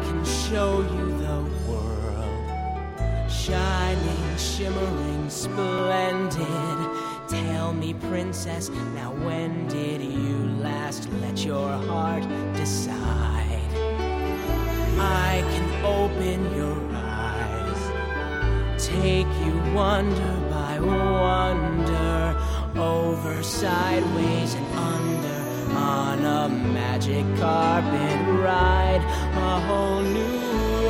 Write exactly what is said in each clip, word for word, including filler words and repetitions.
can show you the world, shining, shimmering, splendid. Tell me, princess, now when did you last let your heart decide? I can open your eyes, take you wonder by wonder, over, sideways, and under, on a magic carpet ride, a whole new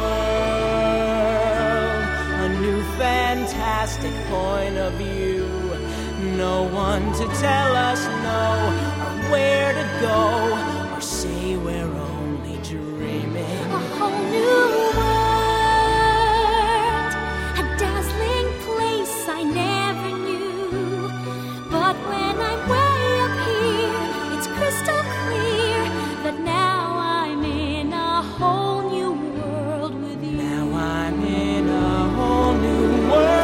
world, a new fantastic point of view. No one to tell us no, or where to go, or say we're only dreaming. A whole new world, a dazzling place I never knew. But when I'm way up here, it's crystal clear that now I'm in a whole new world with you. Now I'm in a whole new world.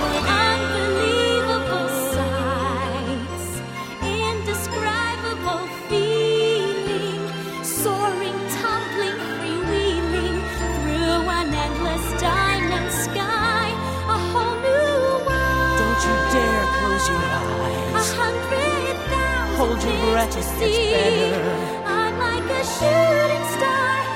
Your eyes. A hundred thousand hold your breath, to it see. gets better. I'm like a shooting star